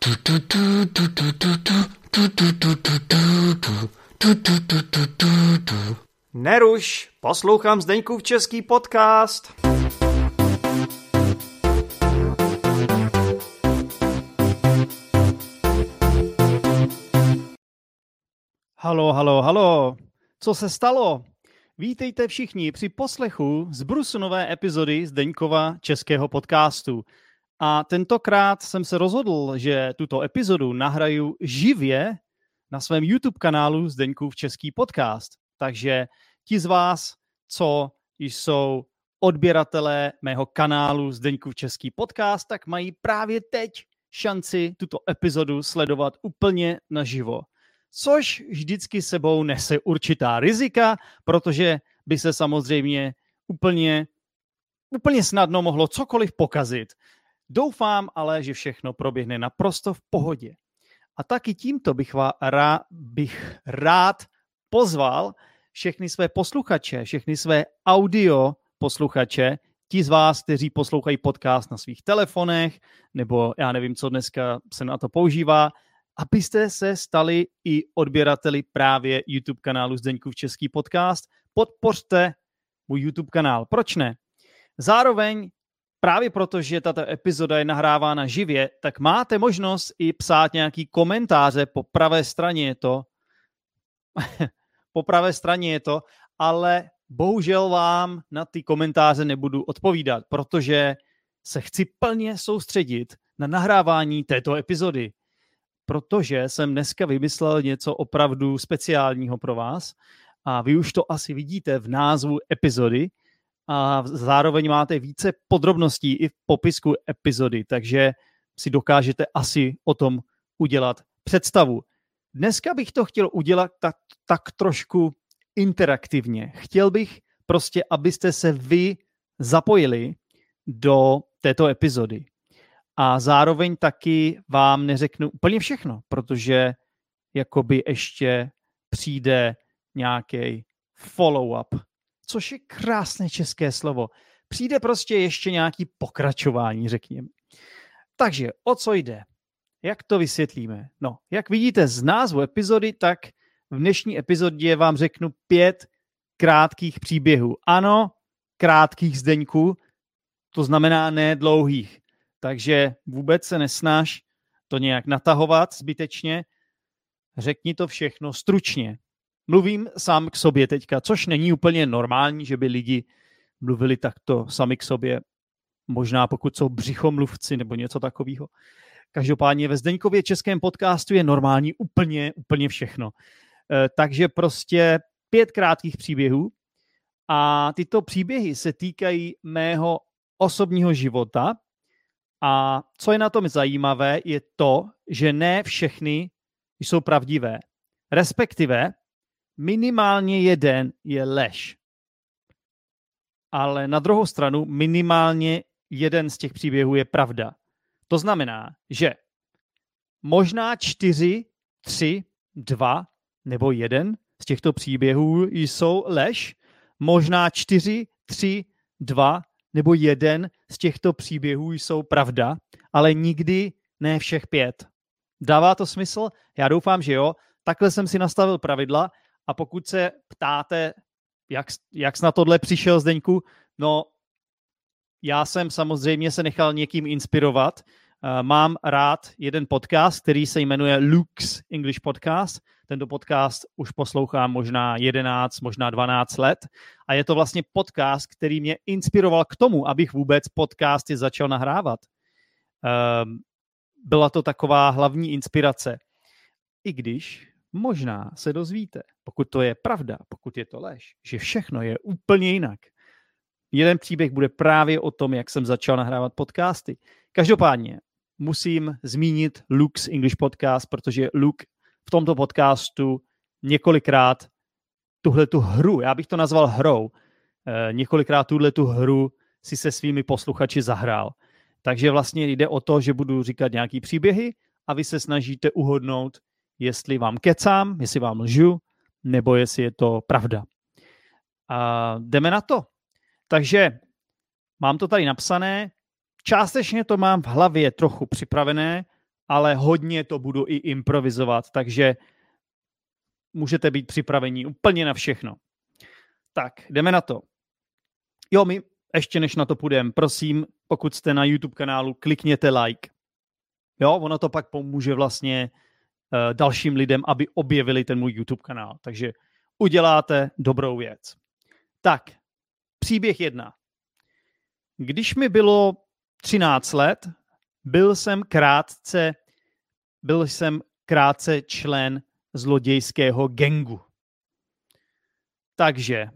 Neruš, poslouchám Zdeňkův český podcast. Halo. Co se stalo? Vítejte všichni při poslechu z brusu nové epizody Zdeňkova českého podcastu. A tentokrát jsem se rozhodl, že tuto epizodu nahraju živě na svém YouTube kanálu Zdeňkův český podcast. Takže ti z vás, co jsou odběratelé mého kanálu Zdeňkův český podcast, tak mají právě teď šanci tuto epizodu sledovat úplně naživo. Což vždycky sebou nese určitá rizika, protože by se samozřejmě úplně snadno mohlo cokoliv pokazit. Doufám ale, že všechno proběhne naprosto v pohodě. A taky tímto bych rád pozval všechny své posluchače, všechny své audio posluchače, ti z vás, kteří poslouchají podcast na svých telefonech, nebo já nevím, co dneska se na to používá, abyste se stali i odběrateli právě YouTube kanálu Zdeňkův český podcast. Podpořte můj YouTube kanál. Proč ne? Zároveň právě protože tato epizoda je nahrávána živě, tak máte možnost i psát nějaký komentáře. Po pravé straně je to, ale bohužel vám na ty komentáře nebudu odpovídat, protože se chci plně soustředit na nahrávání této epizody. Protože jsem dneska vymyslel něco opravdu speciálního pro vás a vy už to asi vidíte v názvu epizody a zároveň máte více podrobností i v popisku epizody, takže si dokážete asi o tom udělat představu. Dneska bych to chtěl udělat tak trošku interaktivně. Chtěl bych prostě, abyste se vy zapojili do této epizody. A zároveň taky vám neřeknu úplně všechno, protože jakoby ještě přijde nějaký follow-up, což je krásné české slovo. Přijde prostě ještě nějaký pokračování, řekněme. Takže o co jde? Jak to vysvětlíme? No, jak vidíte z názvu epizody, tak v dnešní epizodě vám řeknu 5 krátkých příběhů. Ano, krátkých, Zdeňku, to znamená ne dlouhých. Takže vůbec se nesnaž to nějak natahovat zbytečně. Řekni to všechno stručně. Mluvím sám k sobě teďka, což není úplně normální, že by lidi mluvili takto sami k sobě. Možná pokud jsou břichomluvci nebo něco takového. Každopádně ve Zdeňkově českém podcastu je normální úplně všechno. Takže prostě 5 krátkých příběhů. A tyto příběhy se týkají mého osobního života. A co je na tom zajímavé, je to, že ne všechny jsou pravdivé. Respektive minimálně jeden je lež. Ale na druhou stranu minimálně jeden z těch příběhů je pravda. To znamená, že možná 4, 3, 2 nebo 1 z těchto příběhů jsou lež. Možná 4, 3, 2 nebo 1 z těchto příběhů jsou pravda, ale nikdy ne všech 5. Dává to smysl? Já doufám, že jo. Takhle jsem si nastavil pravidla a pokud se ptáte, jak jsi na tohle přišel, Zdeňku, no já jsem samozřejmě se nechal někým inspirovat. Mám rád jeden podcast, který se jmenuje Luke's English Podcast. Tento podcast už poslouchám možná 11, možná 12 let a je to vlastně podcast, který mě inspiroval k tomu, abych vůbec podcasty začal nahrávat. Byla to taková hlavní inspirace. I když možná se dozvíte, pokud to je pravda, pokud je to lež, že všechno je úplně jinak. Jeden příběh bude právě o tom, jak jsem začal nahrávat podcasty. Každopádně musím zmínit Luke's English Podcast, protože Luke v tomto podcastu několikrát tuhletu hru, já bych to nazval hrou, několikrát tuhletu hru si se svými posluchači zahrál. Takže vlastně jde o to, že budu říkat nějaký příběhy a vy se snažíte uhodnout, jestli vám kecám, jestli vám lžu, nebo jestli je to pravda. A jdeme na to. Takže mám to tady napsané, částečně to mám v hlavě trochu připravené, ale hodně to budu i improvizovat, takže můžete být připraveni úplně na všechno. Tak, jdeme na to. Jo, my ještě než na to půjdeme, prosím, pokud jste na YouTube kanálu, klikněte like. Jo, ono to pak pomůže vlastně dalším lidem, aby objevili ten můj YouTube kanál. Takže uděláte dobrou věc. Tak, příběh 1. Když mi bylo 13 let, byl jsem krátce člen zlodějského gangu. Takže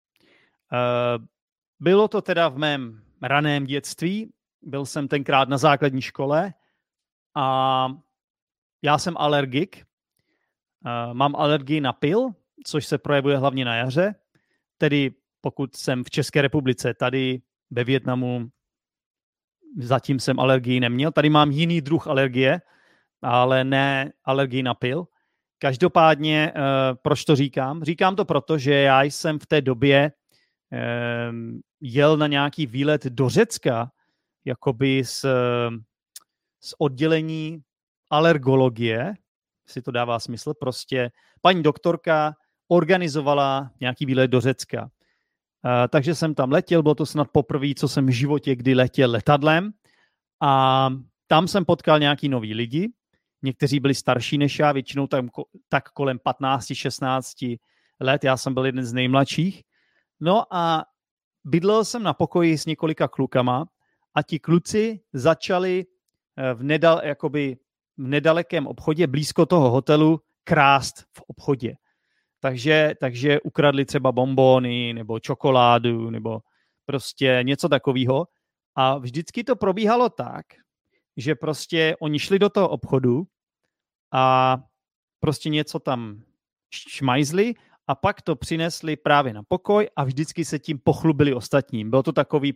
bylo to teda v mém raném dětství, byl jsem tenkrát na základní škole a já jsem alergik. Mám alergii na pyl, což se projevuje hlavně na jaře, tedy pokud jsem v České republice, tady ve Vietnamu zatím jsem alergii neměl. Tady mám jiný druh alergie, ale ne alergii na pyl. Každopádně, proč to říkám? Říkám to proto, že já jsem v té době jel na nějaký výlet do Řecka, jakoby z oddělení alergologie, si to dává smysl, prostě paní doktorka organizovala nějaký výlet do Řecka. Takže jsem tam letěl, bylo to snad poprvé, co jsem v životě kdy letěl letadlem a tam jsem potkal nějaký nový lidi, někteří byli starší než já, většinou tak kolem 15-16 let, já jsem byl jeden z nejmladších. No a bydlel jsem na pokoji s několika klukama a ti kluci začali v nedalekém obchodě, blízko toho hotelu, krást v obchodě. Takže ukradli třeba bonbony nebo čokoládu nebo prostě něco takového. A vždycky to probíhalo tak, že prostě oni šli do toho obchodu a prostě něco tam šmajzli a pak to přinesli právě na pokoj a vždycky se tím pochlubili ostatním. Bylo to takový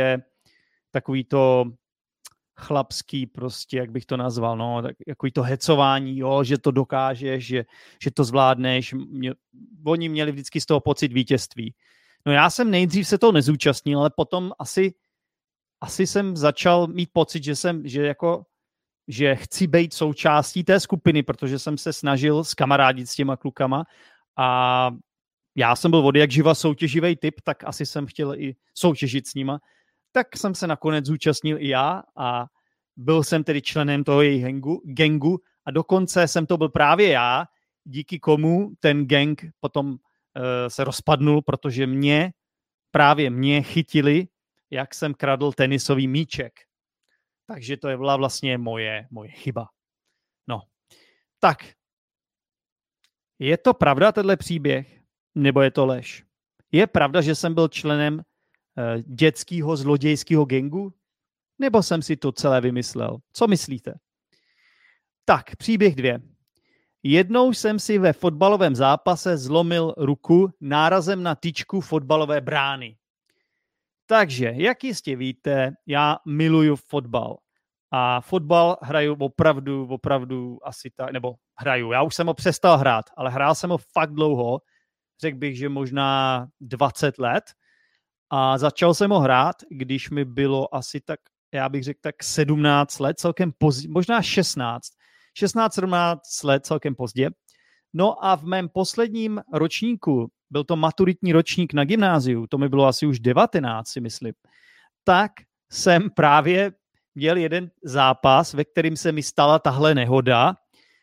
to chlapský prostě, jak bych to nazval, no, takový to hecování, jo, že to dokážeš, že to zvládneš. Oni měli vždycky z toho pocit vítězství. No já jsem nejdřív se toho nezúčastnil, ale potom asi jsem začal mít pocit, že chci být součástí té skupiny, protože jsem se snažil skamarádit s těma klukama a já jsem byl od jak živa soutěživý typ, tak asi jsem chtěl i soutěžit s nima. Tak jsem se nakonec zúčastnil i já a byl jsem tedy členem toho jejich gangu a dokonce jsem to byl právě já, díky komu ten gang potom se rozpadnul, protože právě mě chytili, jak jsem kradl tenisový míček. Takže to byla vlastně moje chyba. No, tak. Je to pravda, tenhle příběh? Nebo je to lež? Je pravda, že jsem byl členem dětského zlodějského gangu? Nebo jsem si to celé vymyslel? Co myslíte? Tak, příběh 2. Jednou jsem si ve fotbalovém zápase zlomil ruku nárazem na tyčku fotbalové brány. Takže, jak jistě víte, já miluju fotbal. A fotbal hraju opravdu asi tak, nebo hraju. Já už jsem ho přestal hrát, ale hrál jsem ho fakt dlouho. Řekl bych, že možná 20 let. A začal jsem ho hrát, když mi bylo asi tak, já bych řekl tak 17 let, celkem pozdě, možná 16-17 let, celkem pozdě. No a v mém posledním ročníku, byl to maturitní ročník na gymnáziu, to mi bylo asi už 19, si myslím, tak jsem právě měl jeden zápas, ve kterým se mi stala tahle nehoda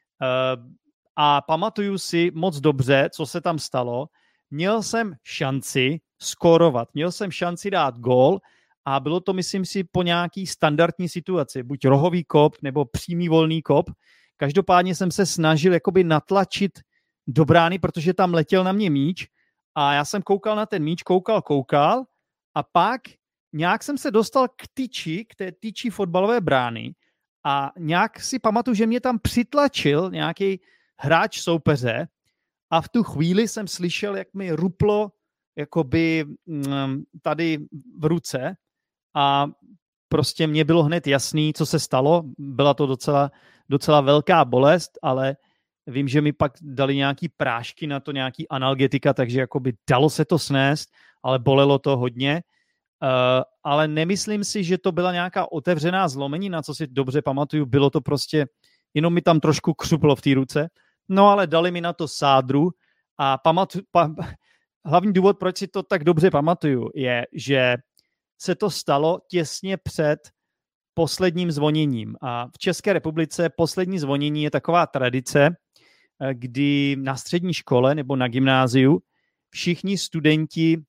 a pamatuju si moc dobře, co se tam stalo. Měl jsem šanci skórovat, měl jsem šanci dát gól a bylo to, myslím si, po nějaký standardní situaci, buď rohový kop nebo přímý volný kop. Každopádně jsem se snažil jakoby natlačit do brány, protože tam letěl na mě míč a já jsem koukal na ten míč, koukal a pak nějak jsem se dostal k té tyči fotbalové brány a nějak si pamatuju, že mě tam přitlačil nějaký hráč soupeře a v tu chvíli jsem slyšel, jak mi ruplo jakoby tady v ruce a prostě mě bylo hned jasný, co se stalo. Byla to docela velká bolest, ale vím, že mi pak dali nějaký prášky na to, nějaký analgetika, takže jakoby dalo se to snést, ale bolelo to hodně. ale nemyslím si, že to byla nějaká otevřená zlomenina, co si dobře pamatuju, bylo to prostě, jenom mi tam trošku křuplo v té ruce, no ale dali mi na to sádru a hlavní důvod, proč si to tak dobře pamatuju, je, že se to stalo těsně před posledním zvoněním. A v České republice poslední zvonění je taková tradice, kdy na střední škole nebo na gymnáziu všichni studenti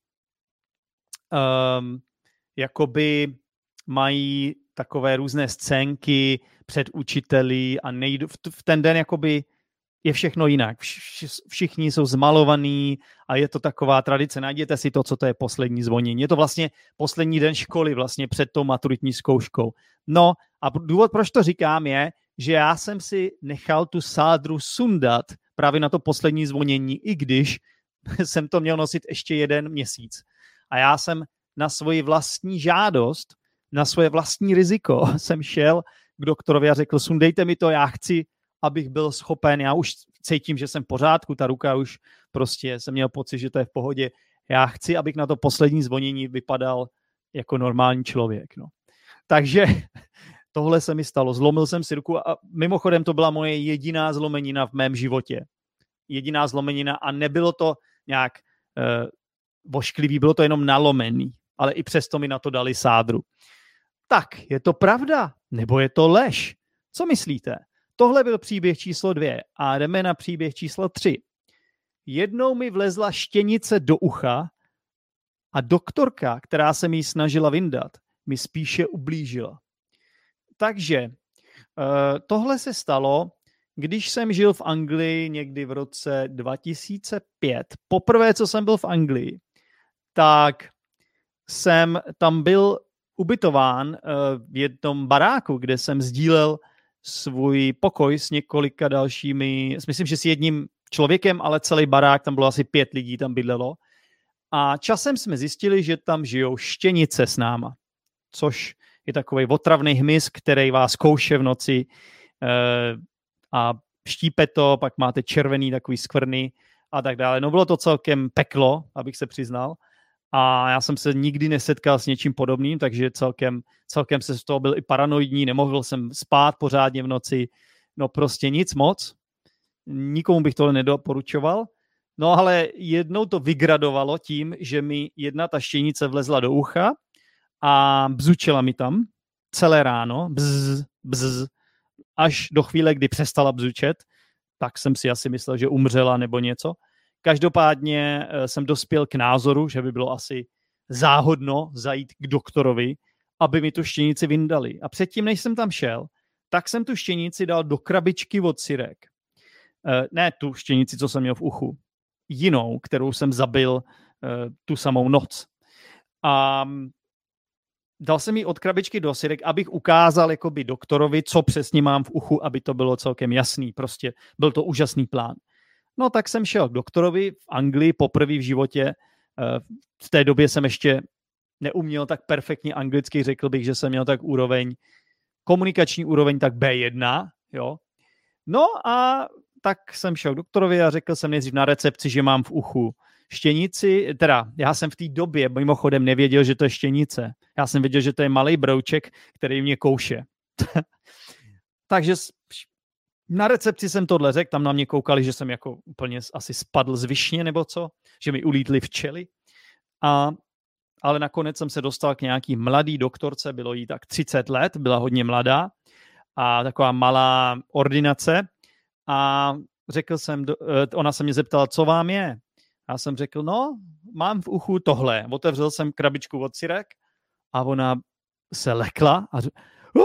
jakoby mají takové různé scénky před učiteli a v ten den jakoby je všechno jinak. Všichni jsou zmalovaní a je to taková tradice. Najděte si to, co to je poslední zvonění. Je to vlastně poslední den školy vlastně před tou maturitní zkouškou. No a důvod, proč to říkám, je, že já jsem si nechal tu sádru sundat právě na to poslední zvonění, i když jsem to měl nosit ještě 1 měsíc. A já jsem na svoji vlastní žádost, na svoje vlastní riziko jsem šel k doktorovi a řekl, sundejte mi to, já chci, abych byl schopen, já už cítím, že jsem v pořádku, ta ruka už prostě jsem měl pocit, že to je v pohodě. Já chci, abych na to poslední zvonění vypadal jako normální člověk. No. Takže tohle se mi stalo. Zlomil jsem si ruku a mimochodem to byla moje jediná zlomenina v mém životě. Jediná zlomenina a nebylo to nějak vošklivý, bylo to jenom nalomený, ale i přesto mi na to dali sádru. Tak, je to pravda? Nebo je to lež? Co myslíte? Tohle byl příběh číslo 2 a jdeme na příběh číslo 3. Jednou mi vlezla štěnice do ucha a doktorka, která se mi ji snažila vyndat, mi spíše ublížila. Takže tohle se stalo, když jsem žil v Anglii někdy v roce 2005. Poprvé, co jsem byl v Anglii, tak jsem tam byl ubytován v jednom baráku, kde jsem sdílel svůj pokoj s několika dalšími, myslím, že s jedním člověkem, ale celý barák, tam bylo asi 5 lidí, tam bydlelo. A časem jsme zjistili, že tam žijou štěnice s náma, což je takový otravný hmyz, který vás kouše v noci a štípe to, pak máte červený takový skvrny a tak dále. No bylo to celkem peklo, abych se přiznal. A já jsem se nikdy nesetkal s něčím podobným, takže celkem se z toho byl i paranoidní, nemohl jsem spát pořádně v noci, no prostě nic moc. Nikomu bych tohle nedoporučoval. No ale jednou to vygradovalo tím, že mi jedna ta štěnice vlezla do ucha a bzučela mi tam celé ráno, bzz, bzz, až do chvíle, kdy přestala bzučet, tak jsem si asi myslel, že umřela nebo něco. Každopádně jsem dospěl k názoru, že by bylo asi záhodno zajít k doktorovi, aby mi tu štěnici vyndali. A předtím, než jsem tam šel, tak jsem tu štěnici dal do krabičky od sirek. Ne tu štěnici, co jsem měl v uchu. Jinou, kterou jsem zabil tu samou noc. A dal jsem ji od krabičky do sirek, abych ukázal jakoby doktorovi, co přesně mám v uchu, aby to bylo celkem jasný. Prostě byl to úžasný plán. No tak jsem šel k doktorovi v Anglii poprvé v životě. V té době jsem ještě neuměl tak perfektně anglicky, řekl bych, že jsem měl tak komunikační úroveň tak B1, jo. No a tak jsem šel k doktorovi a řekl jsem nejdřív na recepci, že mám v uchu štěnici, teda já jsem v té době mimochodem nevěděl, že to je štěnice. Já jsem věděl, že to je malej brouček, který mě kouše. Takže na recepci jsem tohle řekl, tam na mě koukali, že jsem jako úplně asi spadl z višně nebo co, že mi ulítly včely. Ale nakonec jsem se dostal k nějaký mladý doktorce, bylo jí tak 30 let, byla hodně mladá a taková malá ordinace a řekl jsem, ona se mě zeptala, co vám je? Já jsem řekl, no, mám v uchu tohle. Otevřel jsem krabičku od sirek a ona se lekla a řekl,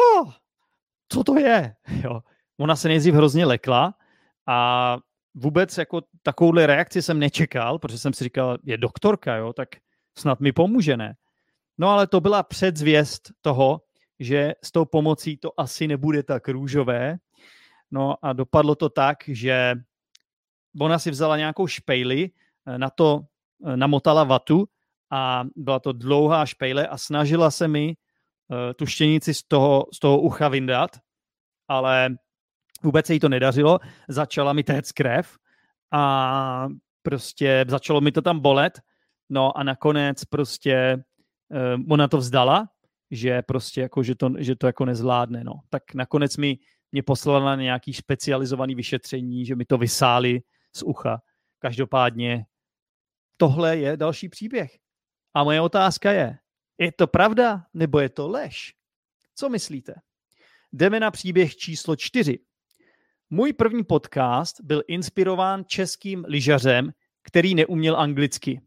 co to je? Jo. Ona se nejdřív hrozně lekla a vůbec jako takovouhle reakci jsem nečekal, protože jsem si říkal, je doktorka, jo, tak snad mi pomůže, ne? No ale to byla předzvěst toho, že s tou pomocí to asi nebude tak růžové. No a dopadlo to tak, že ona si vzala nějakou špejli, na to namotala vatu a byla to dlouhá špejle a snažila se mi tu štěnici z toho ucha vyndat, ale vůbec se jí to nedařilo. Začala mi téct krev a prostě začalo mi to tam bolet. No a nakonec prostě ona to vzdala, že prostě jako, že to jako nezvládne. No. Tak nakonec mě poslala na nějaký specializovaný vyšetření, že mi to vysáli z ucha. Každopádně tohle je další příběh. A moje otázka je to pravda nebo je to lež? Co myslíte? Jdeme na příběh číslo 4. Můj první podcast byl inspirován českým lyžařem, který neuměl anglicky.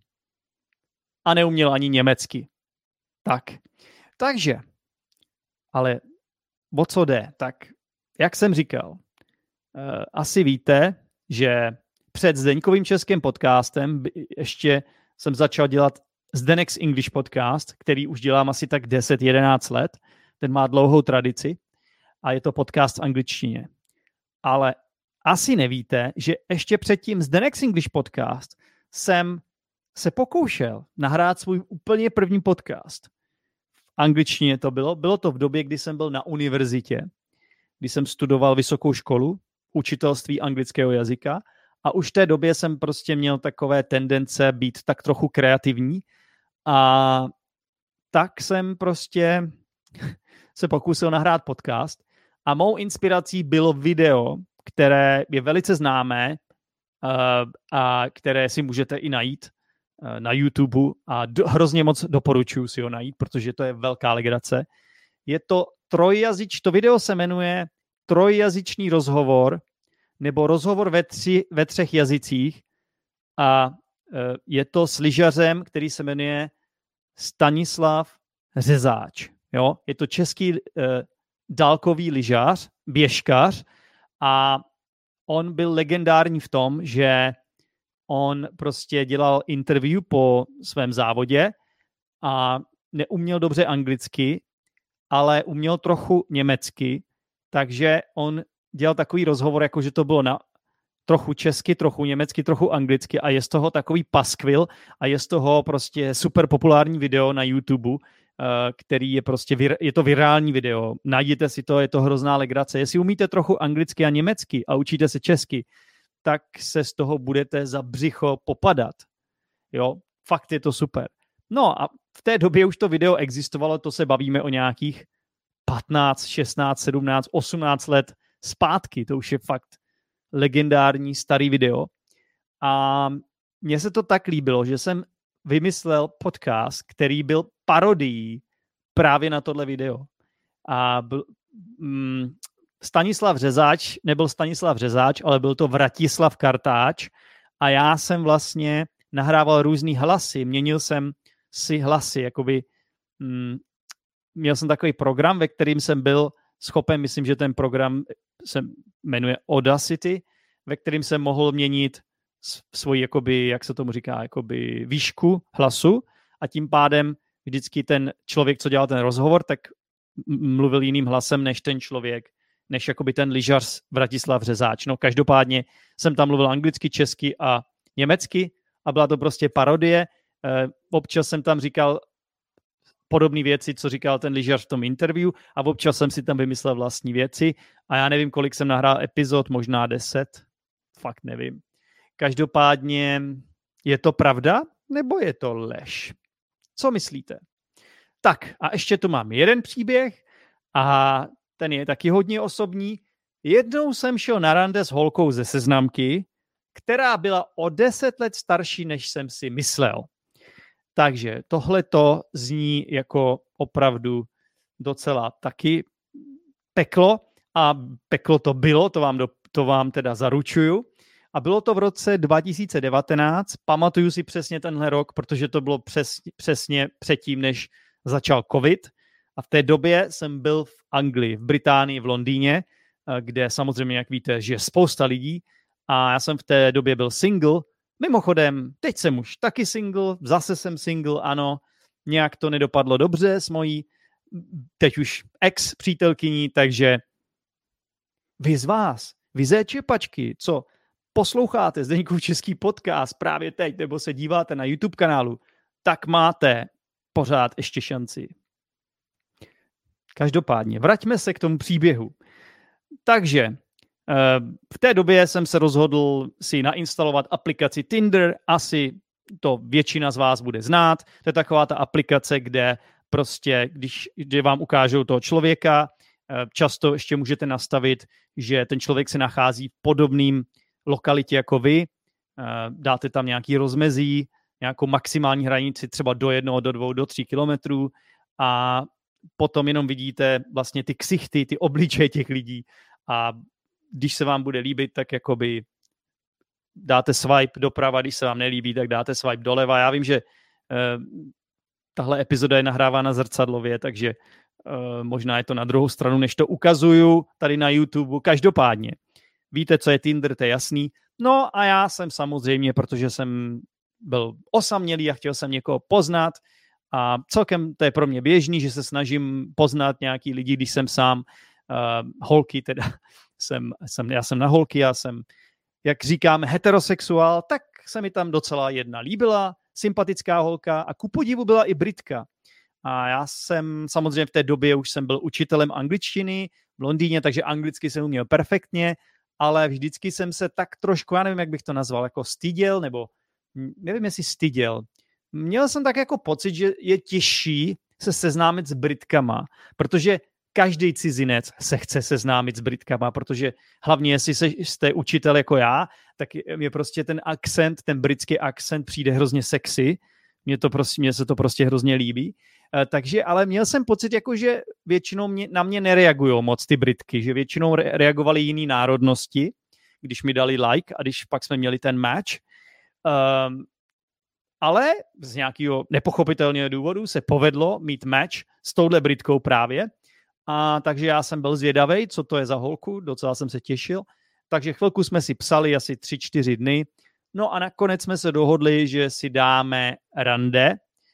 A neuměl ani německy. Takže, ale o co jde? Tak, jak jsem říkal, asi víte, že před Zdeňkovým českým podcastem ještě jsem začal dělat Zdeněk's English podcast, který už dělám asi tak 10-11 let. Ten má dlouhou tradici a je to podcast v angličtině. Ale asi nevíte, že ještě předtím Zdeněk's English podcast jsem se pokoušel nahrát svůj úplně první podcast. V angličtině to bylo. Bylo to v době, kdy jsem byl na univerzitě, kdy jsem studoval vysokou školu, učitelství anglického jazyka a už v té době jsem prostě měl takové tendence být tak trochu kreativní a tak jsem prostě se pokusil nahrát podcast a mou inspirací bylo video, které je velice známé a které si můžete i najít na YouTube a hrozně moc doporučuji si ho najít, protože to je velká legrace. Je to to video se jmenuje Trojjazyčný rozhovor nebo rozhovor ve 3 jazycích a je to s lyžařem, který se jmenuje Stanislav Řezáč. Jo? Je to český dálkový lyžař, běžkař a on byl legendární v tom, že on prostě dělal interview po svém závodě a neuměl dobře anglicky, ale uměl trochu německy, takže on dělal takový rozhovor, jako že to bylo na trochu česky, trochu německy, trochu anglicky a je z toho takový paskvil a je z toho prostě super populární video na YouTube, který je prostě, je to virální video. Najděte si to, je to hrozná legrace. Jestli umíte trochu anglicky a německy a učíte se česky, tak se z toho budete za břicho popadat. Jo, fakt je to super. No a v té době už to video existovalo, to se bavíme o nějakých 15, 16, 17, 18 let zpátky. To už je fakt legendární starý video. A mně se to tak líbilo, že jsem vymyslel podcast, který byl parodií právě na tohle video. A Stanislav Řezáč nebyl Stanislav Řezáč, ale byl to Vratislav Kartáč a já jsem vlastně nahrával různý hlasy, měnil jsem si hlasy, jakoby měl jsem takový program, ve kterým jsem byl schopen, myslím, že ten program se jmenuje Audacity, ve kterým jsem mohl měnit svoji, jakoby, jak se tomu říká, jakoby výšku hlasu a tím pádem vždycky ten člověk, co dělal ten rozhovor, tak mluvil jiným hlasem než ten člověk, než jakoby ten lyžař Vratislav Řezáč. No každopádně jsem tam mluvil anglicky, česky a německy a byla to prostě parodie. Občas jsem tam říkal podobné věci, co říkal ten lyžař v tom interview a občas jsem si tam vymyslel vlastní věci a já nevím, kolik jsem nahrál epizod, možná 10, fakt nevím. Každopádně je to pravda nebo je to lež? Co myslíte? Tak a ještě tu mám jeden příběh a ten je taky hodně osobní. Jednou jsem šel na rande s holkou ze Seznamky, která byla o 10 let starší, než jsem si myslel. Takže tohleto zní jako opravdu docela taky peklo a peklo to bylo, to vám teda zaručuju. A bylo to v roce 2019, pamatuju si přesně tenhle rok, protože to bylo přesně předtím, než začal covid. A v té době jsem byl v Anglii, v Británii, v Londýně, kde samozřejmě, jak víte, žije spousta lidí. A já jsem v té době byl single. Mimochodem, teď jsem už taky single, zase jsem single, ano. Nějak to nedopadlo dobře s mojí teď už ex-přítelkyní, takže vy z vás, vy zéčepačky, co posloucháte Zdeňkův český podcast právě teď, nebo se díváte na YouTube kanálu, tak máte pořád ještě šanci. Každopádně, vraťme se k tomu příběhu. Takže v té době jsem se rozhodl si nainstalovat aplikaci Tinder asi to většina z vás bude znát. To je taková ta aplikace, kde prostě, když vám ukážou toho člověka, často ještě můžete nastavit, že ten člověk se nachází v podobném lokalitě jako vy, dáte tam nějaký rozmezí, nějakou maximální hranici třeba do 1, do 2, do 3 kilometrů a potom jenom vidíte vlastně ty ksichty, ty obličeje těch lidí a když se vám bude líbit, tak jakoby dáte swipe doprava, když se vám nelíbí, tak dáte swipe doleva. Já vím, že tahle epizoda je nahrávána zrcadlově, takže možná je to na druhou stranu, než to ukazuju tady na YouTube. Každopádně, víte, co je Tinder, to je jasný. No a já jsem samozřejmě, protože jsem byl osamělý a chtěl jsem někoho poznat a celkem to je pro mě běžný, že se snažím poznat nějaký lidi, když jsem sám holky, teda já jsem na holky, já jsem, jak říkáme, heterosexuál, tak se mi tam docela jedna líbila, sympatická holka a ku podivu byla i Britka. A já jsem samozřejmě v té době už jsem byl učitelem angličtiny v Londýně, takže anglicky jsem uměl perfektně, ale vždycky jsem se tak trošku, já nevím, jak bych to nazval, jako styděl, nebo nevím, jestli styděl. Měl jsem tak jako pocit, že je těžší se seznámit s Britkama, protože každý cizinec se chce seznámit s Britkama, protože hlavně jestli jste učitel jako já, tak je prostě ten akcent, ten britský akcent přijde hrozně sexy. Mně se to prostě hrozně líbí. Takže, ale měl jsem pocit, jako, že většinou na mě nereagují moc ty Britky, že většinou reagovaly jiný národnosti, když mi dali like a když pak jsme měli ten match. Ale z nějakého nepochopitelného důvodu se povedlo mít match s touhle Britkou právě. A takže já jsem byl zvědavej, co to je za holku, docela jsem se těšil. Takže chvilku jsme si psali, asi 3-4 dny. No a nakonec jsme se dohodli, že si dáme rande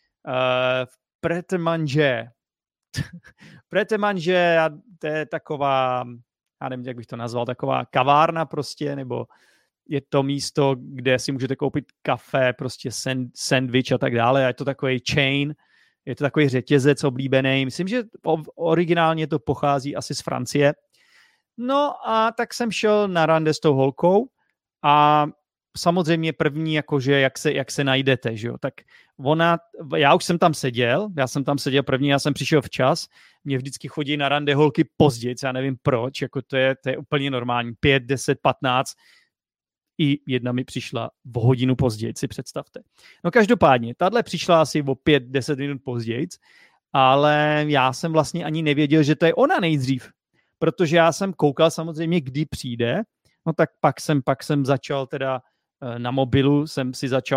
v Pret-a-Manger. Pret-a-Manger, to je taková, já nevím, jak bych to nazval, taková kavárna prostě, nebo je to místo, kde si můžete koupit kafe, prostě sandwich a tak dále. A je to takový chain, je to takový řetězec oblíbený. Myslím, že originálně to pochází asi z Francie. No a tak jsem šel na rande s tou holkou a samozřejmě první, jakože jak se najdete, že jo, tak já už jsem tam seděl první, já jsem přišel včas, mě vždycky chodí na rande holky později, já nevím proč, jako to je úplně normální, 5, 10, 15, i jedna mi přišla v hodinu později, si představte. No každopádně, tahle přišla asi o 5-10 minut později, ale já jsem vlastně ani nevěděl, že to je ona nejdřív, protože já jsem koukal samozřejmě, kdy přijde, no tak pak jsem začal teda na mobilu, jsem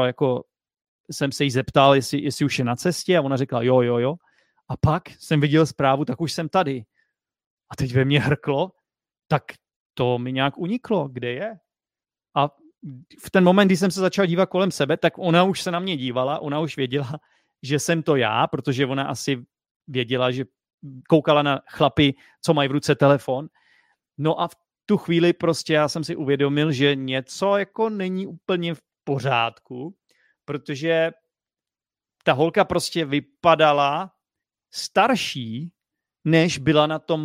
se jí zeptal, jestli už je na cestě a ona řekla jo. A pak jsem viděl zprávu, tak už jsem tady. A teď ve mně hrklo, tak to mi nějak uniklo, kde je. A v ten moment, kdy jsem se začal dívat kolem sebe, tak ona už se na mě dívala, ona už věděla, že jsem to já, protože ona asi věděla, že koukala na chlapy, co mají v ruce telefon. No a v tu chvíli prostě já jsem si uvědomil, že něco jako není úplně v pořádku, protože ta holka prostě vypadala starší, než byla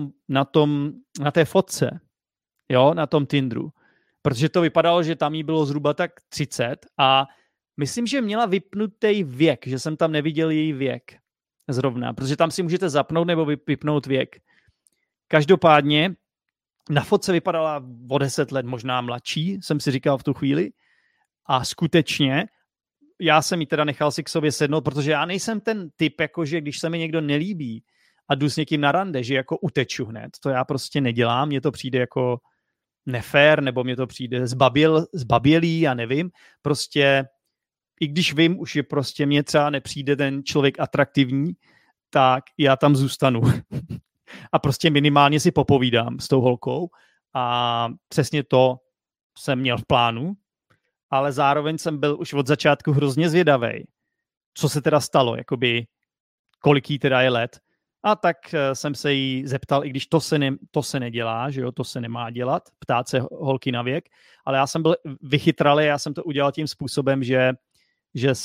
na té fotce, jo, na tom Tinderu. Protože to vypadalo, že tam jí bylo zhruba tak 30 a myslím, že měla vypnutý věk, že jsem tam neviděl její věk zrovna, protože tam si můžete zapnout nebo vypnout věk. Každopádně na fotce vypadala o 10 let možná mladší, jsem si říkal v tu chvíli a skutečně já jsem jí teda nechal si k sobě sednout, protože já nejsem ten typ, jakože když se mi někdo nelíbí a jdu s někým na rande, že jako uteču hned, to já prostě nedělám, mně to přijde jako nefér, nebo mě to přijde zbabělý, já nevím. Prostě, i když vím už, že prostě mě třeba nepřijde ten člověk atraktivní, tak já tam zůstanu. A prostě minimálně si popovídám s tou holkou a přesně to jsem měl v plánu, ale zároveň jsem byl už od začátku hrozně zvědavej, co se teda stalo, jakoby kolik jí teda je let. A tak jsem se jí zeptal, i když to se nedělá, že jo, to se nemá dělat, ptát se holky na věk, ale já jsem byl vychytralý, já jsem to udělal tím způsobem, že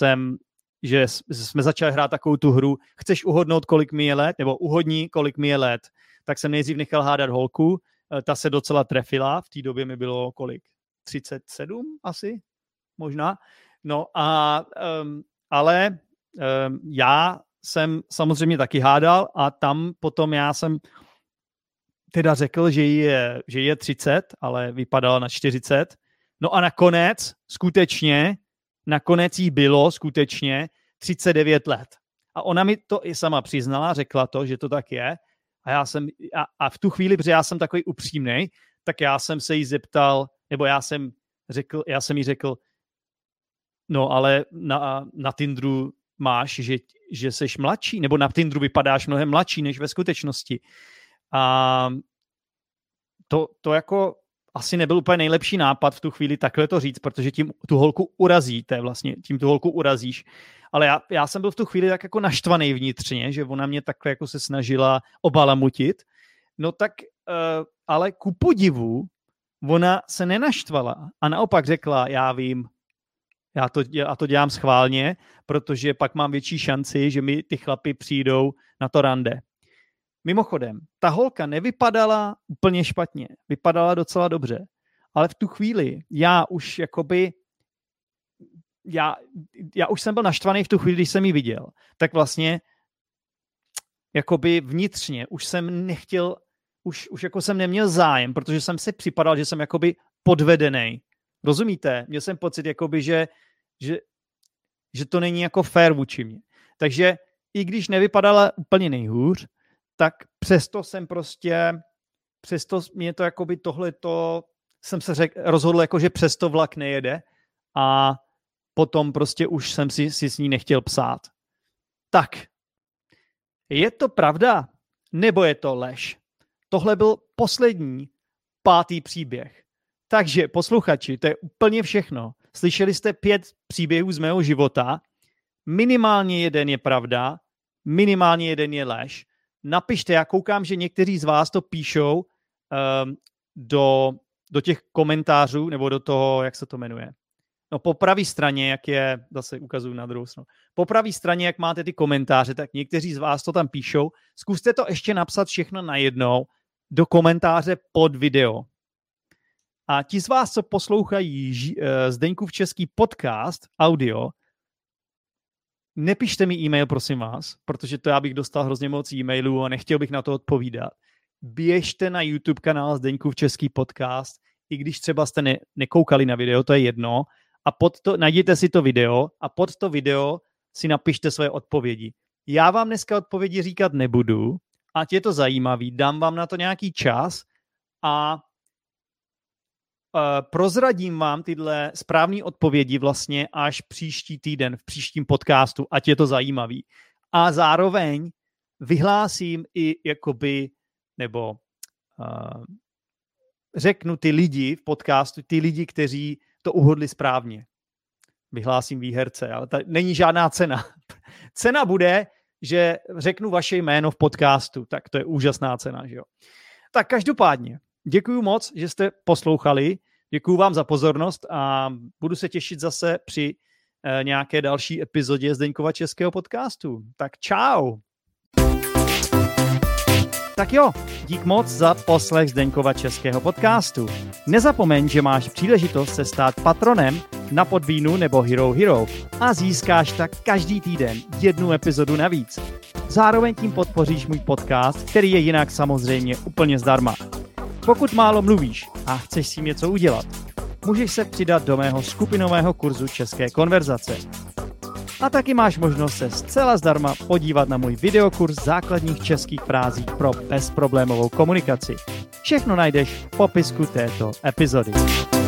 jsme začali hrát takovou tu hru, chceš uhodnout, kolik mi je let, nebo uhodni, kolik mi je let. Tak jsem nejdřív nechal hádat holku, ta se docela trefila, v té době mi bylo kolik? 37 asi? Možná. No a ale já jsem samozřejmě taky hádal a tam potom já jsem teda řekl, že je 30, ale vypadala na 40. No a nakonec jí bylo skutečně 39 let. A ona mi to i sama přiznala, řekla to, že to tak je. A v tu chvíli, protože já jsem takový upřímnej, tak já jsem se jí zeptal, nebo já jsem jí řekl, no ale na Tinderu máš, že seš mladší, nebo na Tinderu vypadáš mnohem mladší, než ve skutečnosti. A to jako asi nebyl úplně nejlepší nápad v tu chvíli takhle to říct, protože tím tu holku urazíte vlastně, tím tu holku urazíš. Ale já jsem byl v tu chvíli tak jako naštvaný vnitřně, že ona mě takhle jako se snažila obalamutit. No tak, ale ku podivu, ona se nenaštvala a naopak řekla, já vím, já to dělám schválně, protože pak mám větší šanci, že mi ty chlapi přijdou na to rande. Mimochodem, ta holka nevypadala úplně špatně, vypadala docela dobře, ale v tu chvíli já už jsem byl naštvaný v tu chvíli, když jsem ji viděl, tak vlastně jakoby vnitřně už jsem nechtěl, už jako jsem neměl zájem, protože jsem si připadal, že jsem jakoby podvedený. Rozumíte? Měl jsem pocit, jakoby, že to není jako fair vůči mě. Takže i když nevypadala úplně nejhůř, tak přesto mě to jakoby tohleto, jsem se rozhodl, jako, že přesto vlak nejede a potom prostě už jsem si s ní nechtěl psát. Tak, je to pravda, nebo je to lež? Tohle byl poslední 5. příběh. Takže posluchači, to je úplně všechno. Slyšeli jste 5 příběhů z mého života. Minimálně jeden je pravda, minimálně jeden je lež. Napište, já koukám, že někteří z vás to píšou do těch komentářů, nebo do toho, jak se to jmenuje. No po pravé straně, jak je, zase ukazuju na druhou stranu, po pravé straně, jak máte ty komentáře, tak někteří z vás to tam píšou. Zkuste to ještě napsat všechno najednou do komentáře pod video. A ti z vás, co poslouchají Zdeňkův český podcast, audio, nepište mi e-mail, prosím vás, protože to já bych dostal hrozně moc e-mailů a nechtěl bych na to odpovídat. Běžte na YouTube kanál Zdeňkův český podcast, i když třeba jste nekoukali na video, to je jedno, a najděte si to video a pod to video si napište své odpovědi. Já vám dneska odpovědi říkat nebudu, ať je to zajímavý, dám vám na to nějaký čas a prozradím vám tyhle správné odpovědi vlastně až příští týden v příštím podcastu, ať je to zajímavý. A zároveň vyhlásím i jakoby, nebo řeknu ty lidi v podcastu, ty lidi, kteří to uhodli správně. Vyhlásím výherce, ale tady není žádná cena. Cena bude, že řeknu vaše jméno v podcastu, tak to je úžasná cena, že jo. Tak každopádně, děkuju moc, že jste poslouchali, děkuju vám za pozornost a budu se těšit zase při nějaké další epizodě Zdeňkova českého podcastu. Tak čau! Tak jo, dík moc za poslech Zdeňkova českého podcastu. Nezapomeň, že máš příležitost se stát patronem na Podbeanu nebo Hero a získáš tak každý týden 1 epizodu navíc. Zároveň tím podpoříš můj podcast, který je jinak samozřejmě úplně zdarma. Pokud málo mluvíš a chceš s tím něco udělat, můžeš se přidat do mého skupinového kurzu české konverzace. A taky máš možnost se zcela zdarma podívat na můj videokurs základních českých frází pro bezproblémovou komunikaci. Všechno najdeš v popisku této epizody.